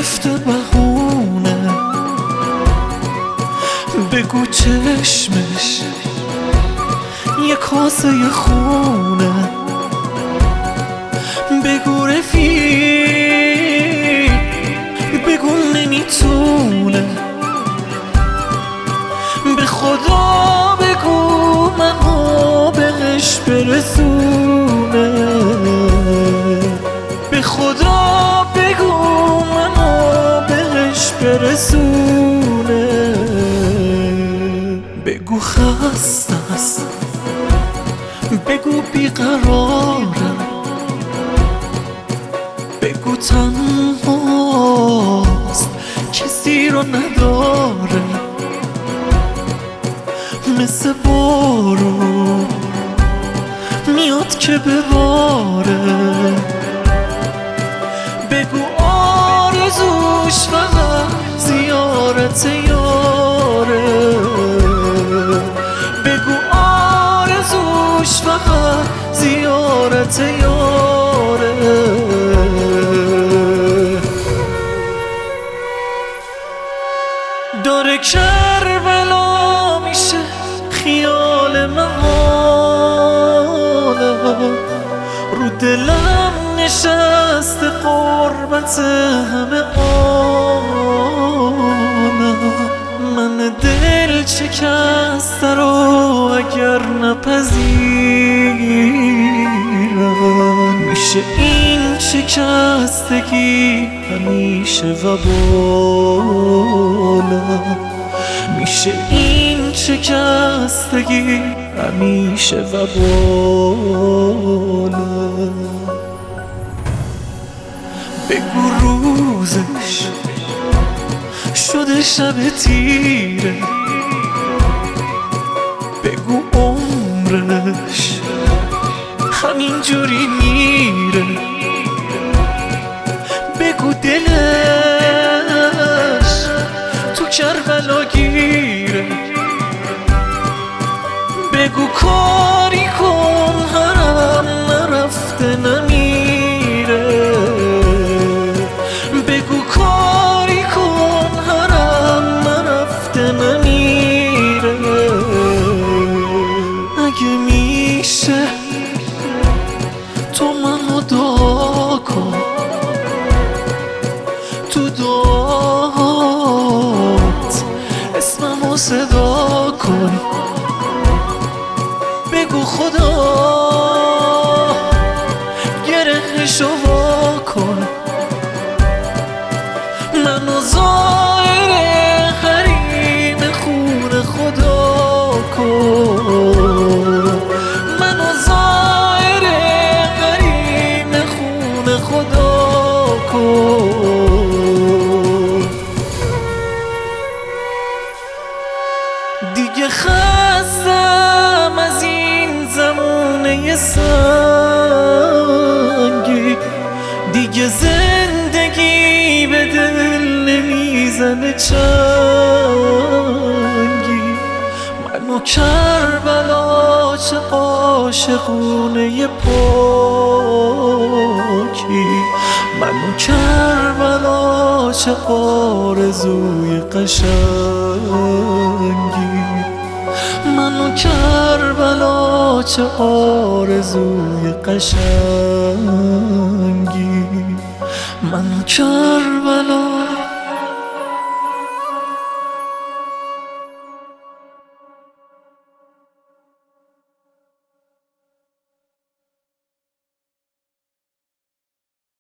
گرفته بهونه، بگو چشمش یه کاسه خونه، بگو رفیق، بگو نمیتونه، به خدا بگو منو بهش برسونه، به خدا بگو منو بهش برسونه، بگو خسته است، بگو بیقرارم، بگو تنهاست کسی رو نداره، مثل بارون میاد که بباره، بگو آرزوش فقط زیارت یاره، بگو آرزوش فقط زیارت یاره. داره کربلا میشه خیال محاله، رو دلم نشسته قربت همه عالم، من دل شکسته رو اگر نپذیرم، میشه این شکستگی همیشه وبالم، میشه این شکستگی همیشه وبالم. بگو روزش شده شب تیره، بگو عمرش همینجوری میره، بگو دلش تو کربلا گیره، بگو کاری کن حرم نرفته نمیره، بگو کاری کن حرم نرفته نمیره، اگه میشه تو منو دعا کن، تو دعات اسممو صدا کن، بگو خدا گرهشو وا کن، منو زائر حریم خون خدا کن، منو زائر حریم خون خدا کن. دیگه خستم از این زمونه سنگی، دیگه زندگی به دل نمیزنه چنگی، منو کربلا چه عاشقونه پاکی، منو کربلا چه آرزوی قشنگی، منو کربلا چه آرزوی قشنگی، منو کربلا